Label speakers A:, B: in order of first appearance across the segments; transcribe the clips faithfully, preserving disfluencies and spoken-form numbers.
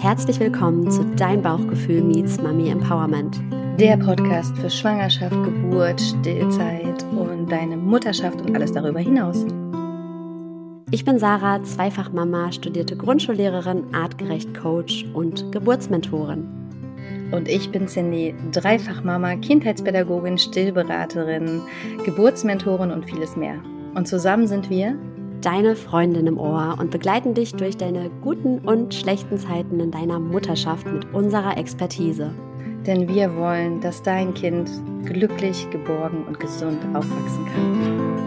A: herzlich willkommen zu Dein Bauchgefühl meets Mami Empowerment.
B: Der Podcast für Schwangerschaft, Geburt, Stillzeit und deine Mutterschaft und alles darüber hinaus.
A: Ich bin Sarah, Zweifachmama, studierte Grundschullehrerin, artgerecht Coach und Geburtsmentorin.
B: Und ich bin Cindy, Dreifachmama, Kindheitspädagogin, Stillberaterin, Geburtsmentorin und vieles mehr. Und zusammen sind wir
A: deine Freundin im Ohr und begleiten dich durch deine guten und schlechten Zeiten in deiner Mutterschaft mit unserer Expertise.
B: Denn wir wollen, dass dein Kind glücklich, geborgen und gesund aufwachsen kann.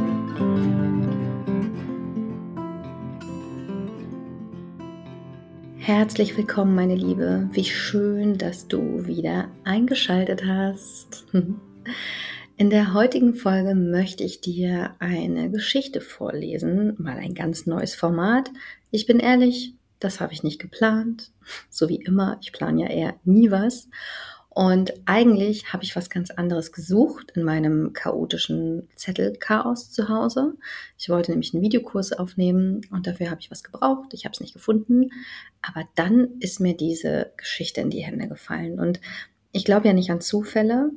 B: Herzlich willkommen, meine Liebe. Wie schön, dass du wieder eingeschaltet hast. In der heutigen Folge möchte ich dir eine Geschichte vorlesen, mal ein ganz neues Format. Ich bin ehrlich, das habe ich nicht geplant, so wie immer, ich plane ja eher nie was. Und eigentlich habe ich was ganz anderes gesucht in meinem chaotischen Zettelchaos zu Hause. Ich wollte nämlich einen Videokurs aufnehmen und dafür habe ich was gebraucht. Ich habe es nicht gefunden, aber dann ist mir diese Geschichte in die Hände gefallen. Und ich glaube ja nicht an Zufälle.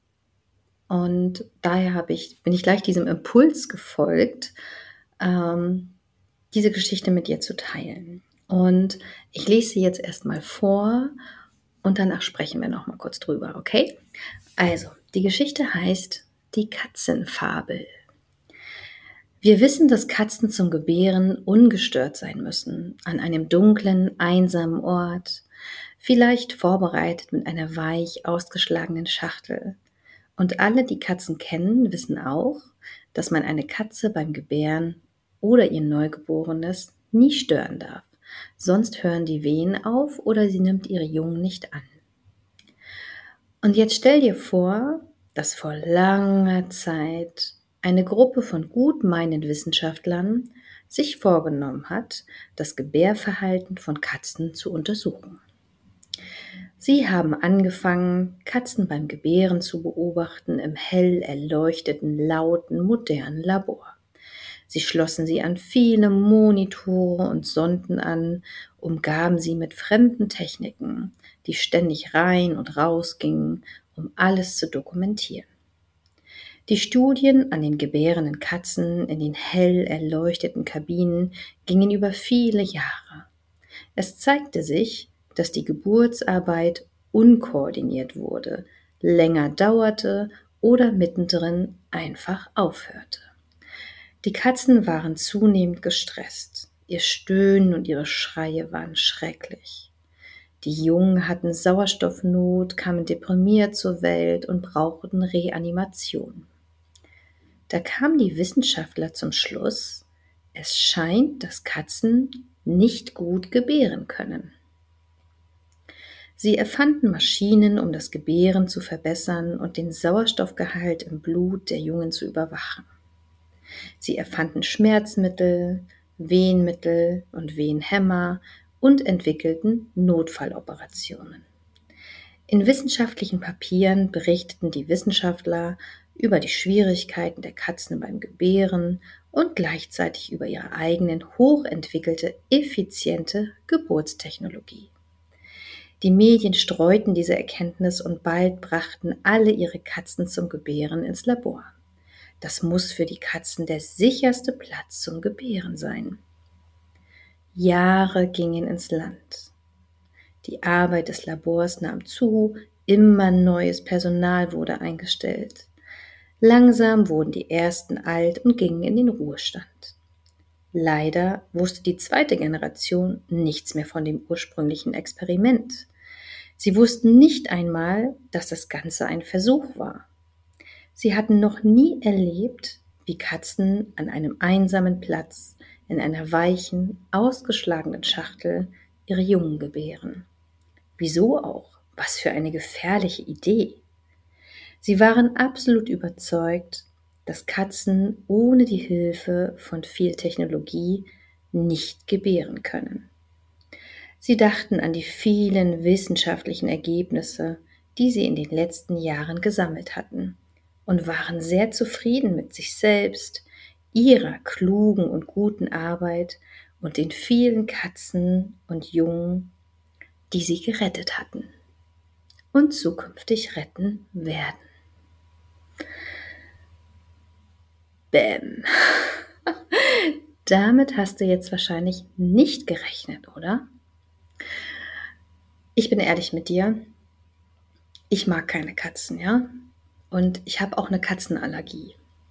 B: Und daher habe ich, bin ich gleich diesem Impuls gefolgt, ähm, diese Geschichte mit dir zu teilen. Und ich lese sie jetzt erstmal vor und danach sprechen wir noch mal kurz drüber, okay? Also, die Geschichte heißt Die Katzenfabel. Wir wissen, dass Katzen zum Gebären ungestört sein müssen, an einem dunklen, einsamen Ort, vielleicht vorbereitet mit einer weich ausgeschlagenen Schachtel. Und alle, die Katzen kennen, wissen auch, dass man eine Katze beim Gebären oder ihr Neugeborenes nie stören darf. Sonst hören die Wehen auf oder sie nimmt ihre Jungen nicht an. Und jetzt stell dir vor, dass vor langer Zeit eine Gruppe von gutmeinenden Wissenschaftlern sich vorgenommen hat, das Gebärverhalten von Katzen zu untersuchen. Sie haben angefangen, Katzen beim Gebären zu beobachten im hell erleuchteten, lauten, modernen Labor. Sie schlossen sie an viele Monitore und Sonden an, umgaben sie mit fremden Techniken, die ständig rein und raus gingen, um alles zu dokumentieren. Die Studien an den gebärenden Katzen in den hell erleuchteten Kabinen gingen über viele Jahre. Es zeigte sich, dass die Geburtsarbeit unkoordiniert wurde, länger dauerte oder mittendrin einfach aufhörte. Die Katzen waren zunehmend gestresst. Ihr Stöhnen und ihre Schreie waren schrecklich. Die Jungen hatten Sauerstoffnot, kamen deprimiert zur Welt und brauchten Reanimation. Da kamen die Wissenschaftler zum Schluss, es scheint, dass Katzen nicht gut gebären können. Sie erfanden Maschinen, um das Gebären zu verbessern und den Sauerstoffgehalt im Blut der Jungen zu überwachen. Sie erfanden Schmerzmittel, Wehenmittel und Wehenhämmer und entwickelten Notfalloperationen. In wissenschaftlichen Papieren berichteten die Wissenschaftler über die Schwierigkeiten der Katzen beim Gebären und gleichzeitig über ihre eigenen hochentwickelte, effiziente Geburtstechnologie. Die Medien streuten diese Erkenntnis und bald brachten alle ihre Katzen zum Gebären ins Labor. Das muss für die Katzen der sicherste Platz zum Gebären sein. Jahre gingen ins Land. Die Arbeit des Labors nahm zu, immer neues Personal wurde eingestellt. Langsam wurden die ersten alt und gingen in den Ruhestand. Leider wusste die zweite Generation nichts mehr von dem ursprünglichen Experiment. Sie wussten nicht einmal, dass das Ganze ein Versuch war. Sie hatten noch nie erlebt, wie Katzen an einem einsamen Platz in einer weichen, ausgeschlagenen Schachtel ihre Jungen gebären. Wieso auch? Was für eine gefährliche Idee! Sie waren absolut überzeugt, dass Katzen ohne die Hilfe von viel Technologie nicht gebären können. Sie dachten an die vielen wissenschaftlichen Ergebnisse, die sie in den letzten Jahren gesammelt hatten, und waren sehr zufrieden mit sich selbst, ihrer klugen und guten Arbeit und den vielen Katzen und Jungen, die sie gerettet hatten und zukünftig retten werden. Bäm. Damit hast du jetzt wahrscheinlich nicht gerechnet, oder? Ich bin ehrlich mit dir. Ich mag keine Katzen, ja? Und ich habe auch eine Katzenallergie.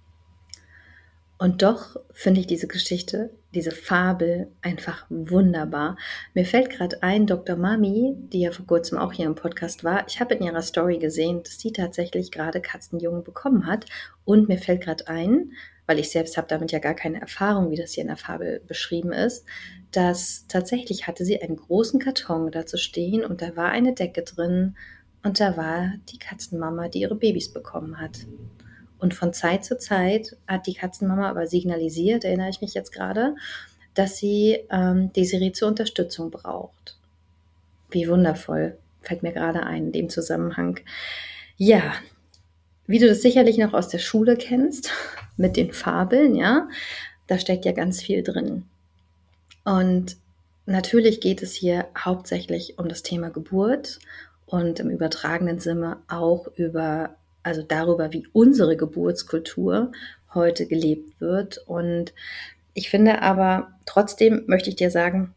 B: Und doch finde ich diese Geschichte, diese Fabel einfach wunderbar. Mir fällt gerade ein, Doktor Mami, die ja vor kurzem auch hier im Podcast war, ich habe in ihrer Story gesehen, dass sie tatsächlich gerade Katzenjungen bekommen hat. Und mir fällt gerade ein, weil ich selbst habe damit ja gar keine Erfahrung, wie das hier in der Fabel beschrieben ist, dass tatsächlich hatte sie einen großen Karton dazu stehen und da war eine Decke drin und da war die Katzenmama, die ihre Babys bekommen hat. Und von Zeit zu Zeit hat die Katzenmama aber signalisiert, erinnere ich mich jetzt gerade, dass sie ähm, Desiree zur Unterstützung braucht. Wie wundervoll, fällt mir gerade ein in dem Zusammenhang. Ja, wie du das sicherlich noch aus der Schule kennst, mit den Fabeln, ja, da steckt ja ganz viel drin. Und natürlich geht es hier hauptsächlich um das Thema Geburt und im übertragenen Sinne auch über also darüber, wie unsere Geburtskultur heute gelebt wird. Und ich finde aber, trotzdem möchte ich dir sagen,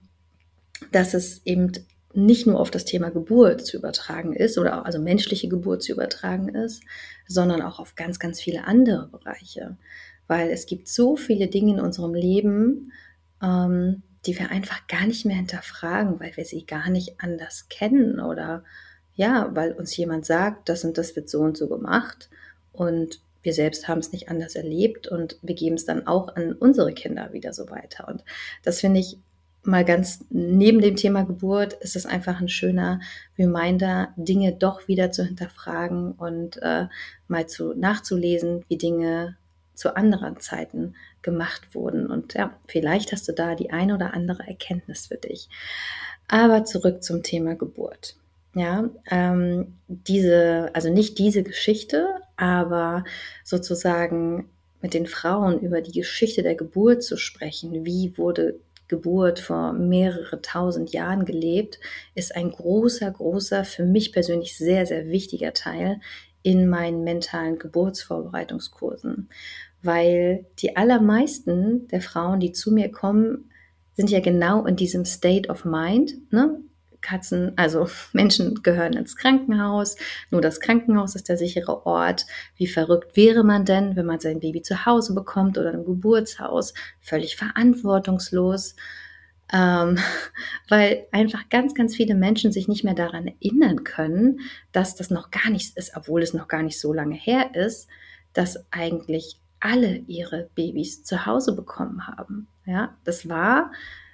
B: dass es eben nicht nur auf das Thema Geburt zu übertragen ist oder auch, also menschliche Geburt zu übertragen ist, sondern auch auf ganz, ganz viele andere Bereiche. Weil es gibt so viele Dinge in unserem Leben, ähm, die wir einfach gar nicht mehr hinterfragen, weil wir sie gar nicht anders kennen oder ja, weil uns jemand sagt, das und das wird so und so gemacht und wir selbst haben es nicht anders erlebt und wir geben es dann auch an unsere Kinder wieder so weiter. Und das finde ich mal ganz neben dem Thema Geburt ist es einfach ein schöner Reminder, Dinge doch wieder zu hinterfragen und äh, mal zu nachzulesen, wie Dinge zu anderen Zeiten gemacht wurden. Und ja, vielleicht hast du da die eine oder andere Erkenntnis für dich. Aber zurück zum Thema Geburt. Ja, ähm, diese, also nicht diese Geschichte, aber sozusagen mit den Frauen über die Geschichte der Geburt zu sprechen. Wie wurde Geburt vor mehrere tausend Jahren gelebt, ist ein großer, großer, für mich persönlich sehr, sehr wichtiger Teil in meinen mentalen Geburtsvorbereitungskursen. Weil die allermeisten der Frauen, die zu mir kommen, sind ja genau in diesem State of Mind, ne? Katzen, also Menschen gehören ins Krankenhaus, nur das Krankenhaus ist der sichere Ort. Wie verrückt wäre man denn, wenn man sein Baby zu Hause bekommt oder im Geburtshaus? Völlig verantwortungslos, ähm, weil einfach ganz, ganz viele Menschen sich nicht mehr daran erinnern können, dass das noch gar nichts ist, obwohl es noch gar nicht so lange her ist, dass eigentlich alle ihre Babys zu Hause bekommen haben. Ja, das war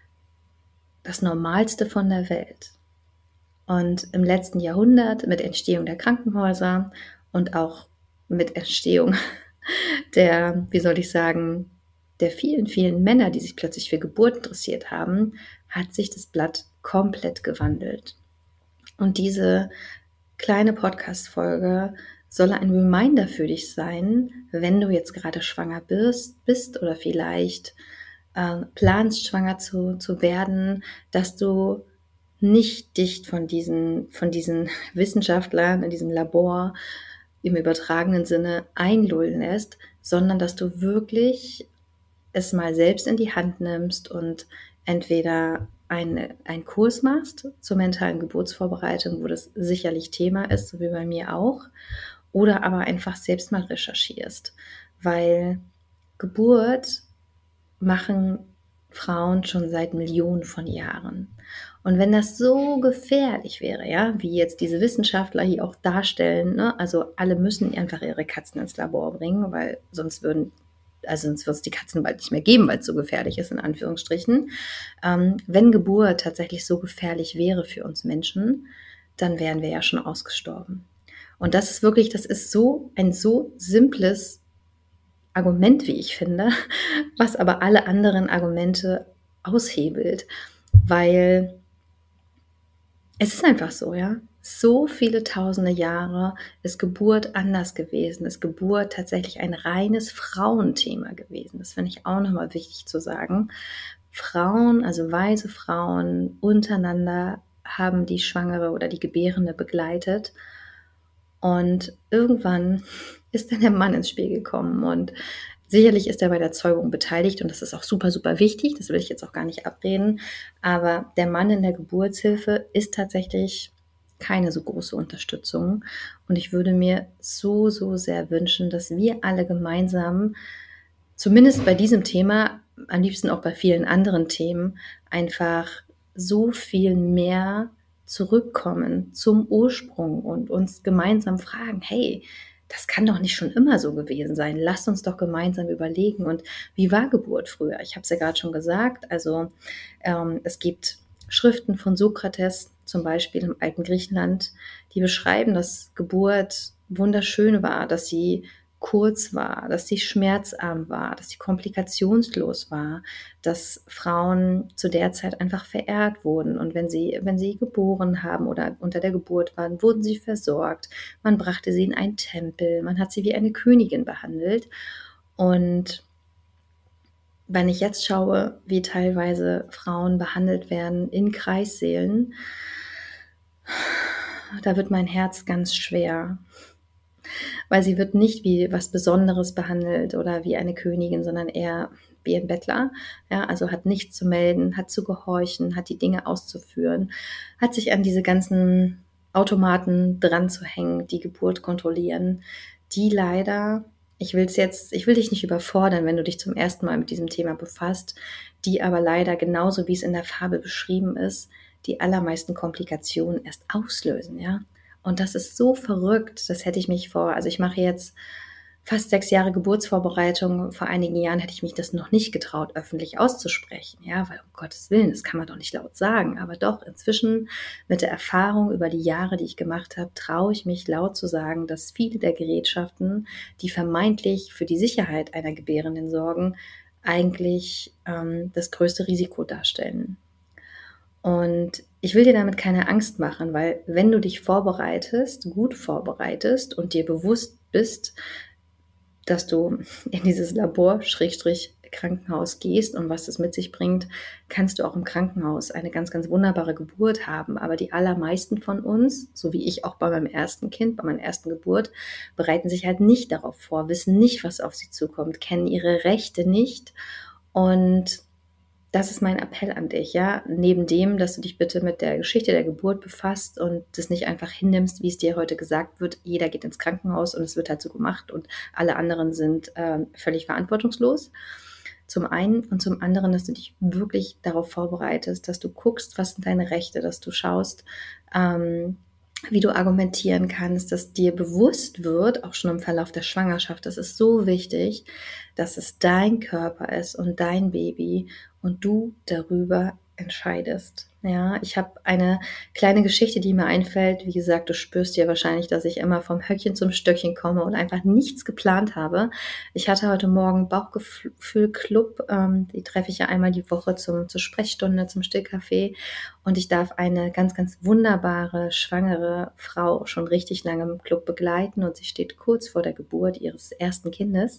B: das Normalste von der Welt. Und im letzten Jahrhundert mit Entstehung der Krankenhäuser und auch mit Entstehung der, wie soll ich sagen, der vielen, vielen Männer, die sich plötzlich für Geburt interessiert haben, hat sich das Blatt komplett gewandelt. Und diese kleine Podcast-Folge soll ein Reminder für dich sein, wenn du jetzt gerade schwanger bist, bist oder vielleicht äh, planst, schwanger zu, zu werden, dass du nicht dich von diesen, von diesen Wissenschaftlern in diesem Labor im übertragenen Sinne einlullen lässt, sondern dass du wirklich es mal selbst in die Hand nimmst und entweder eine, einen Kurs machst zur mentalen Geburtsvorbereitung, wo das sicherlich Thema ist, so wie bei mir auch, oder aber einfach selbst mal recherchierst, weil Geburt machen Frauen schon seit Millionen von Jahren. Und wenn das so gefährlich wäre, ja, wie jetzt diese Wissenschaftler hier auch darstellen, ne, also alle müssen einfach ihre Katzen ins Labor bringen, weil sonst würden, also sonst wird es die Katzen bald nicht mehr geben, weil es so gefährlich ist, in Anführungsstrichen. Ähm, wenn Geburt tatsächlich so gefährlich wäre für uns Menschen, dann wären wir ja schon ausgestorben. Und das ist wirklich, das ist so ein so simples Argument, wie ich finde, was aber alle anderen Argumente aushebelt, weil es ist einfach so, ja. So viele tausende Jahre ist Geburt anders gewesen, ist Geburt tatsächlich ein reines Frauenthema gewesen. Das finde ich auch nochmal wichtig zu sagen. Frauen, also weise Frauen untereinander haben die Schwangere oder die Gebärende begleitet. Und irgendwann ist dann der Mann ins Spiel gekommen und sicherlich ist er bei der Zeugung beteiligt und das ist auch super, super wichtig, das will ich jetzt auch gar nicht abreden, aber der Mann in der Geburtshilfe ist tatsächlich keine so große Unterstützung und ich würde mir so, so sehr wünschen, dass wir alle gemeinsam, zumindest bei diesem Thema, am liebsten auch bei vielen anderen Themen, einfach so viel mehr zurückkommen zum Ursprung und uns gemeinsam fragen, hey, das kann doch nicht schon immer so gewesen sein. Lasst uns doch gemeinsam überlegen. Und wie war Geburt früher? Ich habe es ja gerade schon gesagt. Also ähm, es gibt Schriften von Sokrates, zum Beispiel im alten Griechenland, die beschreiben, dass Geburt wunderschön war, dass sie kurz war, dass sie schmerzarm war, dass sie komplikationslos war, dass Frauen zu der Zeit einfach verehrt wurden und wenn sie, wenn sie geboren haben oder unter der Geburt waren, wurden sie versorgt, man brachte sie in einen Tempel, man hat sie wie eine Königin behandelt und wenn ich jetzt schaue, wie teilweise Frauen behandelt werden in Kreissälen, da wird mein Herz ganz schwer. Weil sie wird nicht wie was Besonderes behandelt oder wie eine Königin, sondern eher wie ein Bettler. Ja, also hat nichts zu melden, hat zu gehorchen, hat die Dinge auszuführen, hat sich an diese ganzen Automaten dran zu hängen, die Geburt kontrollieren, die leider, ich will es jetzt, ich will dich nicht überfordern, wenn du dich zum ersten Mal mit diesem Thema befasst, die aber leider genauso wie es in der Fabel beschrieben ist, die allermeisten Komplikationen erst auslösen, ja. Und das ist so verrückt, das hätte ich mich vor, also ich mache jetzt fast sechs Jahre Geburtsvorbereitung, vor einigen Jahren hätte ich mich das noch nicht getraut, öffentlich auszusprechen, ja, weil um Gottes Willen, das kann man doch nicht laut sagen, aber doch inzwischen mit der Erfahrung über die Jahre, die ich gemacht habe, traue ich mich laut zu sagen, dass viele der Gerätschaften, die vermeintlich für die Sicherheit einer Gebärenden sorgen, eigentlich ähm, das größte Risiko darstellen. Und ich will dir damit keine Angst machen, weil wenn du dich vorbereitest, gut vorbereitest und dir bewusst bist, dass du in dieses Labor, Schrägstrich, Krankenhaus gehst und was das mit sich bringt, kannst du auch im Krankenhaus eine ganz, ganz wunderbare Geburt haben. Aber die allermeisten von uns, so wie ich auch bei meinem ersten Kind, bei meiner ersten Geburt, bereiten sich halt nicht darauf vor, wissen nicht, was auf sie zukommt, kennen ihre Rechte nicht und das ist mein Appell an dich, ja, neben dem, dass du dich bitte mit der Geschichte der Geburt befasst und das nicht einfach hinnimmst, wie es dir heute gesagt wird, jeder geht ins Krankenhaus und es wird halt so gemacht und alle anderen sind äh, völlig verantwortungslos. Zum einen und zum anderen, dass du dich wirklich darauf vorbereitest, dass du guckst, was sind deine Rechte, dass du schaust, ähm, wie du argumentieren kannst, dass dir bewusst wird, auch schon im Verlauf der Schwangerschaft, das ist so wichtig, dass es dein Körper ist und dein Baby und du darüber entscheidest. Ja, ich habe eine kleine Geschichte, die mir einfällt. Wie gesagt, du spürst ja wahrscheinlich, dass ich immer vom Höckchen zum Stöckchen komme und einfach nichts geplant habe. Ich hatte heute Morgen Bauchgefühl-Club. Ähm, die treffe ich ja einmal die Woche zum, zur Sprechstunde, zum Stillcafé. Und ich darf eine ganz, ganz wunderbare, schwangere Frau schon richtig lange im Club begleiten. Und sie steht kurz vor der Geburt ihres ersten Kindes.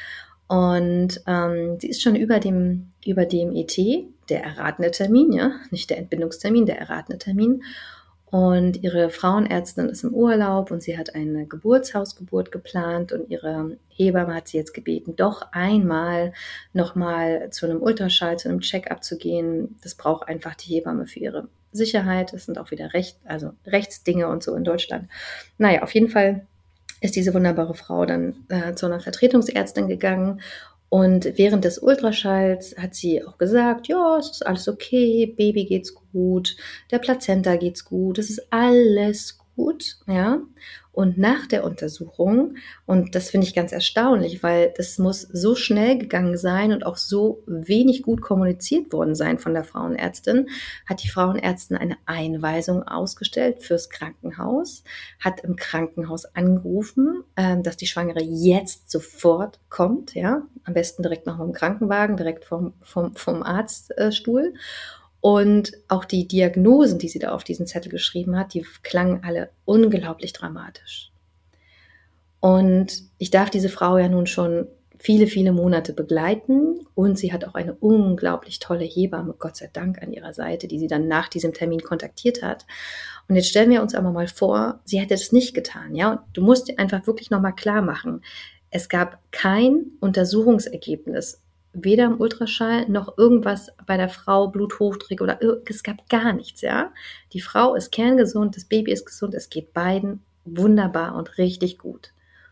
B: Und ähm, sie ist schon über dem, über dem E T, der erratene Termin, ja, nicht der Entbindungstermin, der erratene Termin. Und ihre Frauenärztin ist im Urlaub und sie hat eine Geburtshausgeburt geplant und ihre Hebamme hat sie jetzt gebeten, doch einmal nochmal zu einem Ultraschall, zu einem Check-up zu gehen. Das braucht einfach die Hebamme für ihre Sicherheit. Das sind auch wieder Recht, also Rechtsdinge und so in Deutschland. Naja, auf jeden Fall ist diese wunderbare Frau dann äh, zu einer Vertretungsärztin gegangen und während des Ultraschalls hat sie auch gesagt, ja, es ist alles okay, Baby geht's gut, der Plazenta geht's gut, es ist alles gut, ja. Und nach der Untersuchung, und das finde ich ganz erstaunlich, weil das muss so schnell gegangen sein und auch so wenig gut kommuniziert worden sein von der Frauenärztin, hat die Frauenärztin eine Einweisung ausgestellt fürs Krankenhaus, hat im Krankenhaus angerufen, äh, dass die Schwangere jetzt sofort kommt, ja, am besten direkt noch mit dem Krankenwagen, direkt vom, vom, vom Arztstuhl. Und auch die Diagnosen, die sie da auf diesen Zettel geschrieben hat, die klangen alle unglaublich dramatisch. Und ich darf diese Frau ja nun schon viele, viele Monate begleiten und sie hat auch eine unglaublich tolle Hebamme, Gott sei Dank, an ihrer Seite, die sie dann nach diesem Termin kontaktiert hat. Und jetzt stellen wir uns aber mal vor, sie hätte es nicht getan, ja. Und du musst dir einfach wirklich nochmal klar machen, es gab kein Untersuchungsergebnis, weder im Ultraschall noch irgendwas bei der Frau, Bluthochdruck oder es gab gar nichts, ja. Die Frau ist kerngesund, das Baby ist gesund, es geht beiden wunderbar und richtig gut.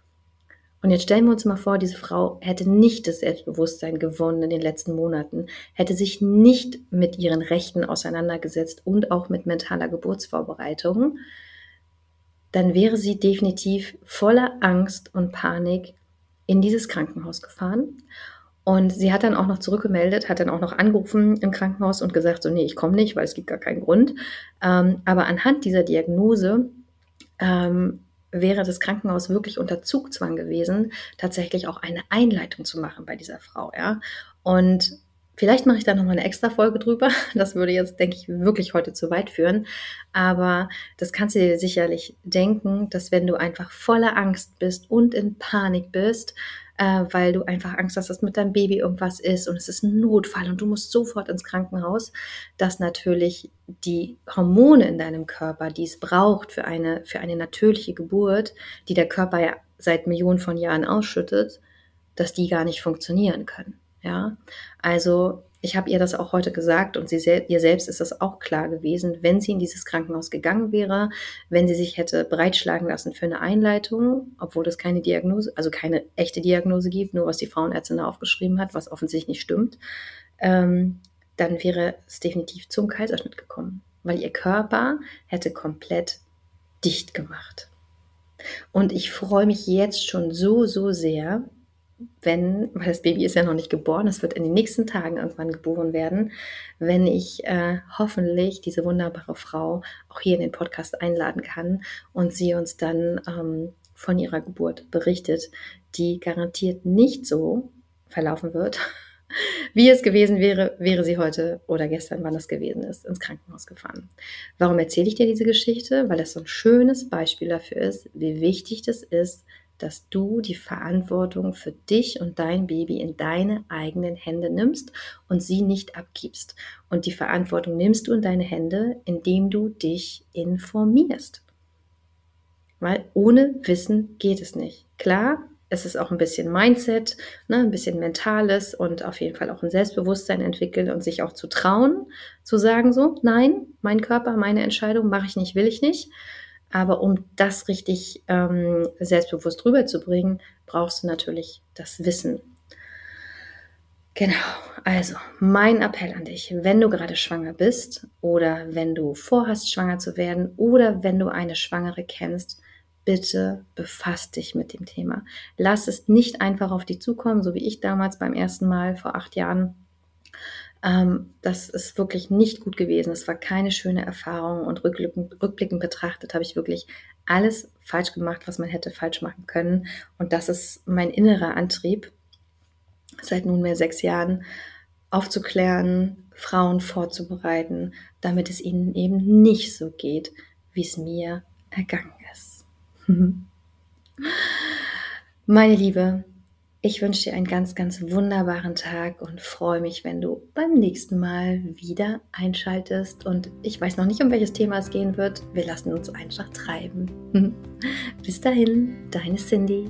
B: Und jetzt stellen wir uns mal vor, diese Frau hätte nicht das Selbstbewusstsein gewonnen in den letzten Monaten, hätte sich nicht mit ihren Rechten auseinandergesetzt und auch mit mentaler Geburtsvorbereitung, dann wäre sie definitiv voller Angst und Panik in dieses Krankenhaus gefahren. Und sie hat dann auch noch zurückgemeldet, hat dann auch noch angerufen im Krankenhaus und gesagt, so nee, ich komme nicht, weil es gibt gar keinen Grund. Ähm, aber anhand dieser Diagnose ähm, wäre das Krankenhaus wirklich unter Zugzwang gewesen, tatsächlich auch eine Einleitung zu machen bei dieser Frau. Ja? Und vielleicht mache ich da nochmal eine extra Folge drüber. Das würde jetzt, denke ich, wirklich heute zu weit führen. Aber das kannst du dir sicherlich denken, dass wenn du einfach voller Angst bist und in Panik bist, äh, weil du einfach Angst hast, dass mit deinem Baby irgendwas ist und es ist ein Notfall und du musst sofort ins Krankenhaus, dass natürlich die Hormone in deinem Körper, die es braucht für eine, für eine natürliche Geburt, die der Körper ja seit Millionen von Jahren ausschüttet, dass die gar nicht funktionieren können. Ja, also ich habe ihr das auch heute gesagt und sie sel- ihr selbst ist das auch klar gewesen, wenn sie in dieses Krankenhaus gegangen wäre, wenn sie sich hätte breitschlagen lassen für eine Einleitung, obwohl es keine Diagnose, also keine echte Diagnose gibt, nur was die Frauenärztin da aufgeschrieben hat, was offensichtlich nicht stimmt, ähm, dann wäre es definitiv zum Kaiserschnitt gekommen, weil ihr Körper hätte komplett dicht gemacht. Und ich freue mich jetzt schon so, so sehr, wenn, weil das Baby ist ja noch nicht geboren, es wird in den nächsten Tagen irgendwann geboren werden, wenn ich äh, hoffentlich diese wunderbare Frau auch hier in den Podcast einladen kann und sie uns dann ähm, von ihrer Geburt berichtet, die garantiert nicht so verlaufen wird, wie es gewesen wäre, wäre sie heute oder gestern, wann das gewesen ist, ins Krankenhaus gefahren. Warum erzähle ich dir diese Geschichte? Weil das so ein schönes Beispiel dafür ist, wie wichtig das ist, dass du die Verantwortung für dich und dein Baby in deine eigenen Hände nimmst und sie nicht abgibst. Und die Verantwortung nimmst du in deine Hände, indem du dich informierst. Weil ohne Wissen geht es nicht. Klar, es ist auch ein bisschen Mindset, ne, ein bisschen Mentales und auf jeden Fall auch ein Selbstbewusstsein entwickeln und sich auch zu trauen, zu sagen so, nein, mein Körper, meine Entscheidung mache ich nicht, will ich nicht. Aber um das richtig ähm, selbstbewusst rüberzubringen, brauchst du natürlich das Wissen. Genau, also mein Appell an dich, wenn du gerade schwanger bist oder wenn du vorhast, schwanger zu werden oder wenn du eine Schwangere kennst, bitte befass dich mit dem Thema. Lass es nicht einfach auf dich zukommen, so wie ich damals beim ersten Mal vor acht Jahren. Das ist wirklich nicht gut gewesen. Es war keine schöne Erfahrung und rückblickend, rückblickend betrachtet habe ich wirklich alles falsch gemacht, was man hätte falsch machen können. Und das ist mein innerer Antrieb, seit nunmehr sechs Jahren aufzuklären, Frauen vorzubereiten, damit es ihnen eben nicht so geht, wie es mir ergangen ist. Meine Liebe, ich wünsche dir einen ganz, ganz wunderbaren Tag und freue mich, wenn du beim nächsten Mal wieder einschaltest. Und ich weiß noch nicht, um welches Thema es gehen wird. Wir lassen uns einfach treiben. Bis dahin, deine Cindy.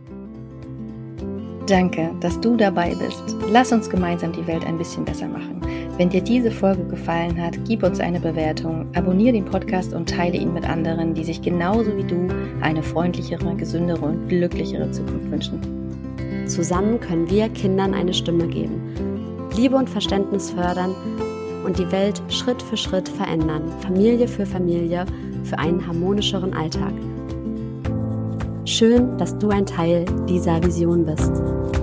B: Danke, dass du dabei bist. Lass uns gemeinsam die Welt ein bisschen besser machen. Wenn dir diese Folge gefallen hat, gib uns eine Bewertung, abonniere den Podcast und teile ihn mit anderen, die sich genauso wie du eine freundlichere, gesündere und glücklichere Zukunft wünschen.
A: Zusammen können wir Kindern eine Stimme geben, Liebe und Verständnis fördern und die Welt Schritt für Schritt verändern, Familie für Familie, für einen harmonischeren Alltag. Schön, dass du ein Teil dieser Vision bist.